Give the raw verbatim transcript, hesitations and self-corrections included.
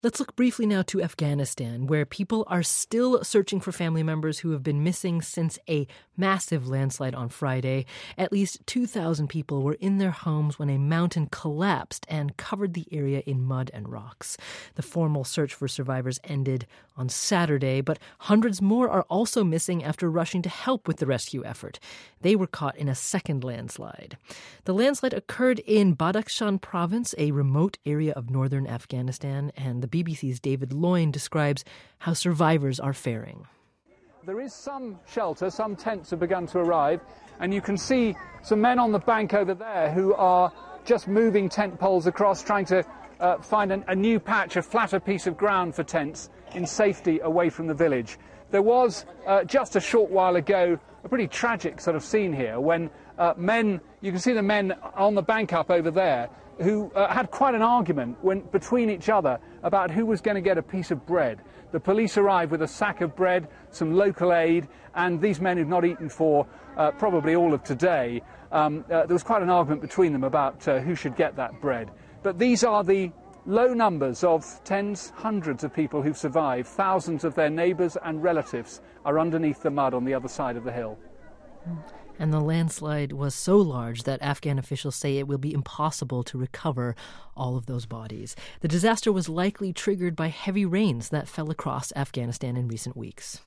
Let's look briefly now to Afghanistan, where people are still searching for family members who have been missing since a massive landslide on Friday. At least two thousand people were in their homes when a mountain collapsed and covered the area in mud and rocks. The formal search for survivors ended on Saturday, but hundreds more are also missing after rushing to help with the rescue effort. They were caught in a second landslide. The landslide occurred in Badakhshan province, a remote area of northern Afghanistan, and the B B C's David Loyne describes how survivors are faring. There is some shelter, some tents have begun to arrive, and you can see some men on the bank over there who are just moving tent poles across, trying to uh, find an, a new patch, a flatter piece of ground for tents in safety away from the village. There was, uh, just a short while ago, a pretty tragic sort of scene here when uh, men, you can see the men on the bank up over there, who uh, had quite an argument when, between each other about who was going to get a piece of bread. The police arrived with a sack of bread, some local aid, and these men who'd not eaten for uh, probably all of today, um, uh, there was quite an argument between them about uh, who should get that bread. But these are the low numbers of tens, hundreds of people who've survived. Thousands of their neighbours and relatives are underneath the mud on the other side of the hill. And the landslide was so large that Afghan officials say it will be impossible to recover all of those bodies. The disaster was likely triggered by heavy rains that fell across Afghanistan in recent weeks.